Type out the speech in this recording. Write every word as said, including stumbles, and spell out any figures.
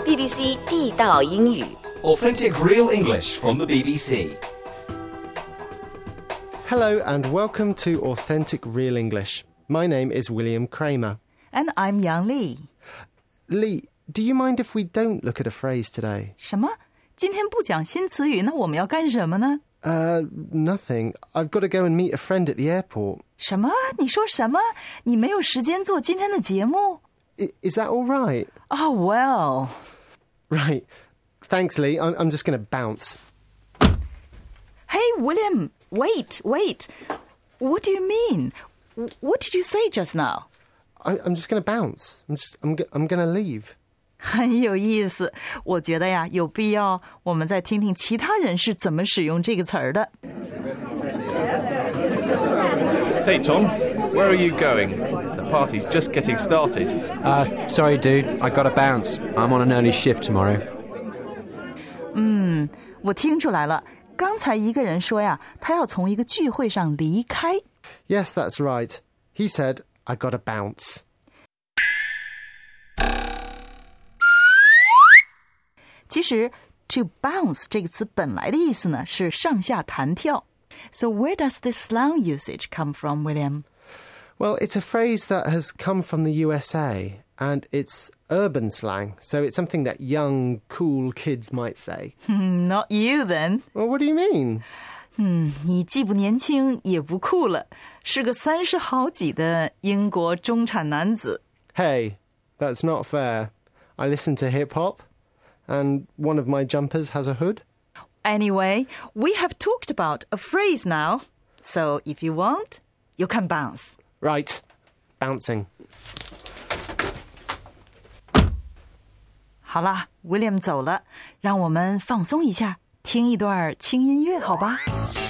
B B C 地道英语 Authentic real English from the B B C. Hello and welcome to Authentic Real English. My name is William Kramer. And I'm Yang Li. Li, do you mind if we don't look at a phrase today? 什么？今天不讲新词语，那我们要干什么呢？ Uh, nothing. I've got to go and meet a friend at the airport. 什么？你说什么？你没有时间做今天的节目？ I, is that all right? Oh, well. Right. Thanks, Li. I'm, I'm just going to bounce. Hey, William, wait, wait. What do you mean? What did you say just now? I, I'm just going to bounce. I'm just, I'm, I'm going to leave. 很有意思，我觉得呀，有必要我们再听听其他人是怎么使用这个词儿的。 Hey, Tom, where are you going? The party's just getting started. Uh, sorry, dude. I gotta bounce. I'm on an early shift tomorrow. 嗯，我听出来了，刚才一个人说呀，他要从一个聚会上离开。 Yes, that's right. He said, I got to bounce. 其实 to bounce 这个词本来的意思呢是上下弹跳。So where does this slang usage come from, William? Well, it's a phrase that has come from the U S A, and it's urban slang, so it's something that young, cool kids might say. Not you, then. Well, what do you mean? 嗯，你既不年轻也不酷了，是个三十好几的英国中产男子。 Hey, that's not fair. I listen to hip-hop, and one of my jumpers has a hood. Anyway, we have talked about a phrase now, so if you want, you can bounce. Right, bouncing. 好啦 William 走了，让我们放松一下，听一段轻音乐好吧。